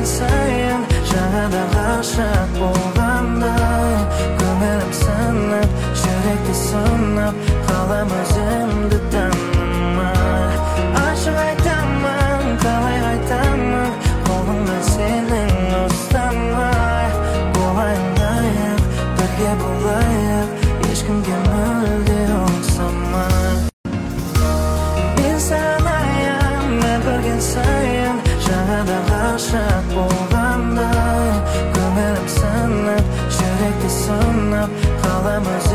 көрген сайын жаңадан ғашық болғандай көңілім сынып жүректі сынап қалам өзімді танымай ашық айтамын қалай айтамын қолымнан сенің ұстамай болайын лайық бірге болайық ешкімге мүлде ұқсамай мен саған аямын көрген сайын жаңадан ғашық болғандай көңілім сынып жүректі сынап қалам өзімді